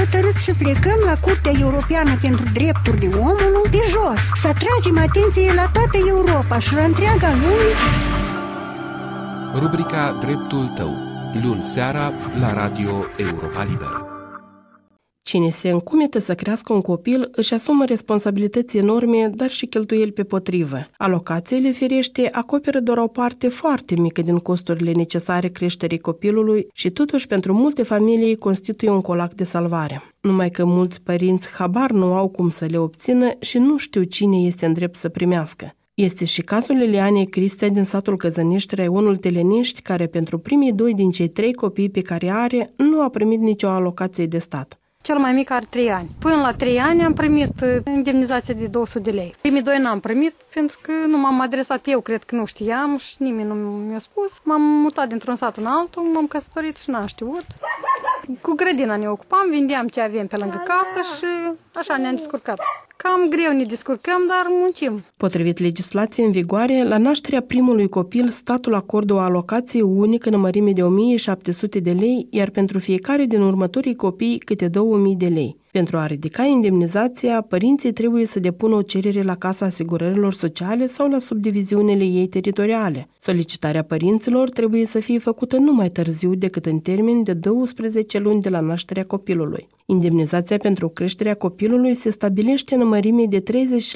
hotărât să plecăm la Curtea Europeană pentru Drepturile Omului de jos, să atragem atenție la toată Europa și la întreaga lume. Rubrica Dreptul tău, luni seara la Radio Europa Liberă. Cine se încumetă să crească un copil își asumă responsabilități enorme, dar și cheltuieli pe potrivă. Alocațiile, firește, acoperă doar o parte foarte mică din costurile necesare creșterii copilului și totuși pentru multe familii constituie un colac de salvare. Numai că mulți părinți habar nu au cum să le obțină și nu știu cine este în drept să primească. Este și cazul Lilianei Cristea din satul Căzănești, raionul Telenești, care pentru primii 2 din cei 3 copii pe care are nu a primit nicio alocație de stat. Cel mai mic are 3 ani. Până la 3 ani am primit indemnizația de 200 de lei. Primii 2 n-am primit pentru că nu m-am adresat eu, cred că nu știam și nimeni nu mi-a spus. M-am mutat dintr-un sat în altul, m-am căsătorit și n-am știut. Cu grădina ne ocupam, vindeam ce avem pe lângă casă și așa ne-am descurcat. Cam greu ne descurcăm, dar muncim. Potrivit legislației în vigoare, la nașterea primului copil, statul acordă o alocație unică în mărime de 1.700 de lei, iar pentru fiecare din următorii copii câte 2.000 de lei. Pentru a ridica indemnizația, părinții trebuie să depună o cerere la Casa Asigurărilor Sociale sau la subdiviziunile ei teritoriale. Solicitarea părinților trebuie să fie făcută nu mai târziu decât în termen de 12 luni de la nașterea copilului. Indemnizația pentru creșterea copilului se stabilește în mărime de 30%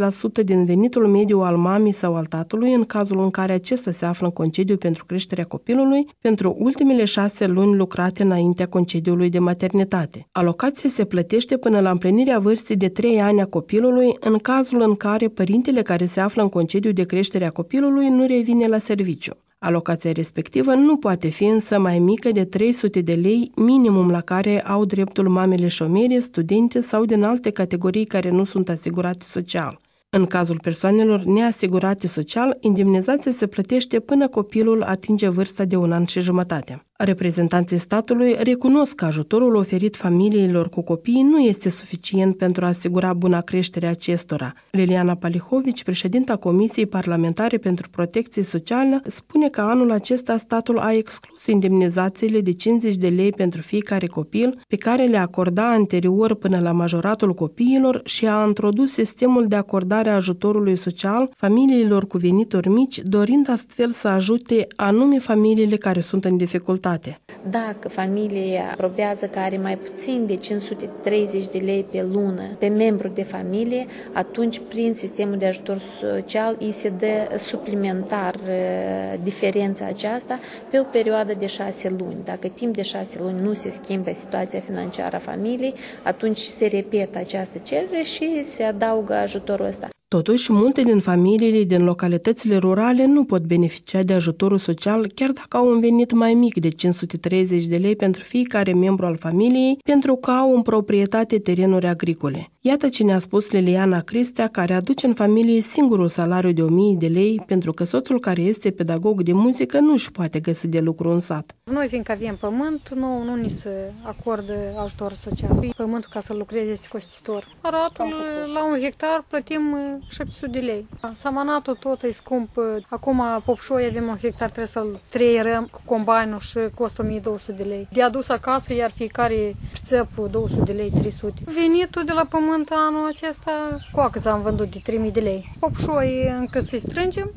din venitul mediu al mamei sau al tatălui în cazul în care acesta se află în concediu pentru creșterea copilului pentru ultimele 6 luni lucrate înaintea concediului de maternitate. Alocația se plătește până la împlinirea vârstei de 3 ani a copilului, în cazul în care părintele care se află în concediu de creștere a copilului nu revine la serviciu. Alocația respectivă nu poate fi însă mai mică de 300 de lei, minimum la care au dreptul mamele șomere, studente sau din alte categorii care nu sunt asigurate social. În cazul persoanelor neasigurate social, indemnizația se plătește până copilul atinge vârsta de 1 an și jumătate. Reprezentanții statului recunosc că ajutorul oferit familiilor cu copii nu este suficient pentru a asigura buna creștere a acestora. Liliana Palihovici, președinta Comisiei Parlamentare pentru Protecție Socială, spune că anul acesta statul a exclus indemnizațiile de 50 de lei pentru fiecare copil, pe care le acorda anterior până la majoratul copiilor și a introdus sistemul de acordare a ajutorului social familiilor cu venituri mici, dorind astfel să ajute anume familiile care sunt în dificultate. Dacă familia aprobează că are mai puțin de 530 de lei pe lună pe membru de familie, atunci prin sistemul de ajutor social îi se dă suplimentar diferența aceasta pe o perioadă de 6 luni. Dacă timp de 6 luni nu se schimbă situația financiară a familiei, atunci se repetă această cerere și se adaugă ajutorul ăsta. Totuși, multe din familiile din localitățile rurale nu pot beneficia de ajutorul social chiar dacă au un venit mai mic de 530 de lei pentru fiecare membru al familiei, pentru că au în proprietate terenuri agricole. Iată ce ne-a spus Liliana Cristea, care aduce în familie singurul salariu de 1.000 de lei, pentru că soțul care este pedagog de muzică nu își poate găsi de lucru în sat. Noi, fiindcă avem pământ, nu ni se acordă ajutor social. Pământul ca să lucreze este costisitor. Aratul la 1 hectar plătim 700 de lei. Samanatul tot e scump. Acum, popșoi, avem 1 hectar, trebuie să-l treierăm cu combinul și costă 1.200 de lei. De adus acasă, iar fiecare pricep 200 de lei, 300. Venitul de la pământ anul acesta, coacă am vândut de 3.000 de lei. Popșoi încă să-i strângem.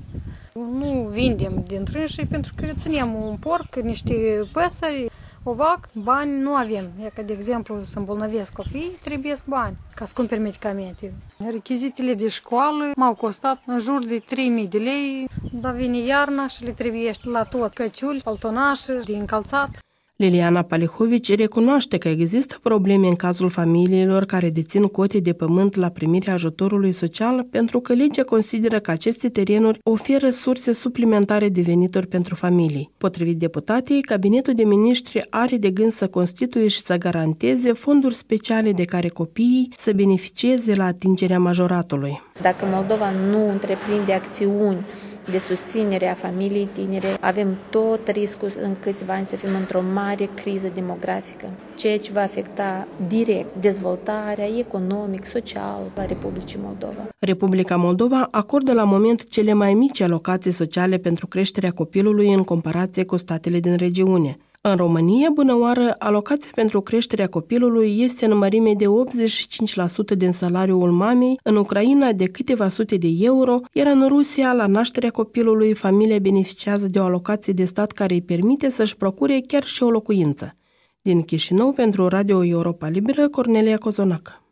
Nu vindem din trânșii pentru că ținem un porc, niște păsări, o vacă, bani nu avem. E că, de exemplu, să îmbolnăvesc copii, trebuie bani ca să cumperi medicamente. Rechizitele de școală m-au costat în jur de 3.000 de lei, dar vine iarna și le trebuie la tot căciuli, paltonașe, de încălțat. Liliana Palihovici recunoaște că există probleme în cazul familiilor care dețin cote de pământ la primirea ajutorului social, pentru că legea consideră că aceste terenuri oferă surse suplimentare de venituri pentru familii. Potrivit deputatei, Cabinetul de Miniștri are de gând să constituie și să garanteze fonduri speciale de care copiii să beneficieze la atingerea majoratului. Dacă Moldova nu întreprinde acțiuni de susținere a familiei tinere, avem tot riscul în câțiva ani să fim într-o mare criză demografică, ceea ce va afecta direct dezvoltarea economic, social a Republicii Moldova. Republica Moldova acordă la moment cele mai mici alocații sociale pentru creșterea copilului în comparație cu statele din regiune. În România, bunăoară, alocația pentru creșterea copilului este în mărime de 85% din salariul mamei, în Ucraina de câteva sute de euro, iar în Rusia, la nașterea copilului, familia beneficiază de o alocație de stat care îi permite să-și procure chiar și o locuință. Din Chișinău, pentru Radio Europa Liberă, Cornelia Cozonac.